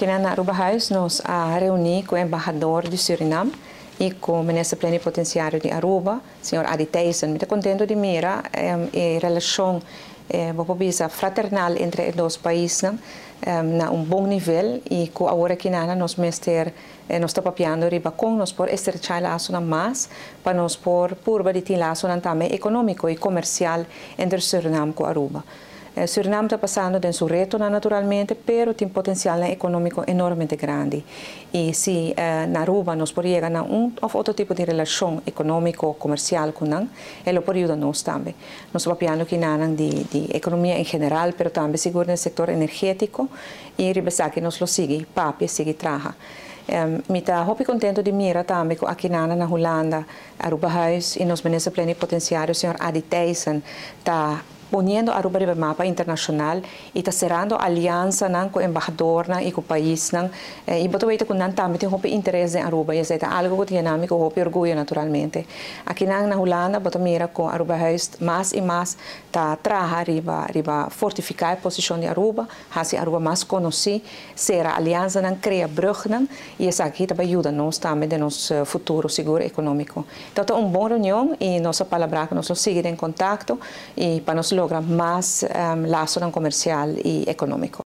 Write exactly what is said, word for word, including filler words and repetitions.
Aqui na Aruba House, nós a reuni com o embaixador de Suriname e com o ministro plenipotenciário de Aruba, senhor Adi Thijssen. Muito contente de mirar a relação eh, fraternal entre os dois países um, na um bom nível e com agora aqui na nós mester eh, nós estamos papiando riba com nós por estrechar laço na mais para nós por purba de ter laço também econômico e comercial entre Suriname e Aruba. Eh, Suriname está passando por um reto naturalmente, pero tem potencial econômico enormemente grande. E se eh, na Aruba nós podemos chegar a um ou outro tipo de relação econômico comercial com nós, ele pode ajudar nós também. Nós estamos falando aqui de, de economia em geral, pero também seguro no setor energético e ribesar que nós lo sigue, papi, sigue traja. Um, me está muito contente de mirar também aqui na, na Holanda, Aruba House e nos ministro plenipotenciário, o senhor Adi Thijssen, está poniendo Aruba no mapa internacional e está cerrando aliança com o embaixador e com o país. E boto veito que nós também temos interesse em Aruba, e é algo que temos com orgulho naturalmente. Aqui na Holanda, boto mira com Aruba House, mais e mais está trabalhando riba, riba fortificar a posição de Aruba, assim Aruba mais conhecida, ser a aliança não cria bruggen e isso aqui também ajuda nós também de nosso futuro seguro econômico. Então, é uma boa reunião e nossa palavra que nós seguimos em contato e para nós lograr mais um, laço comercial e econômico.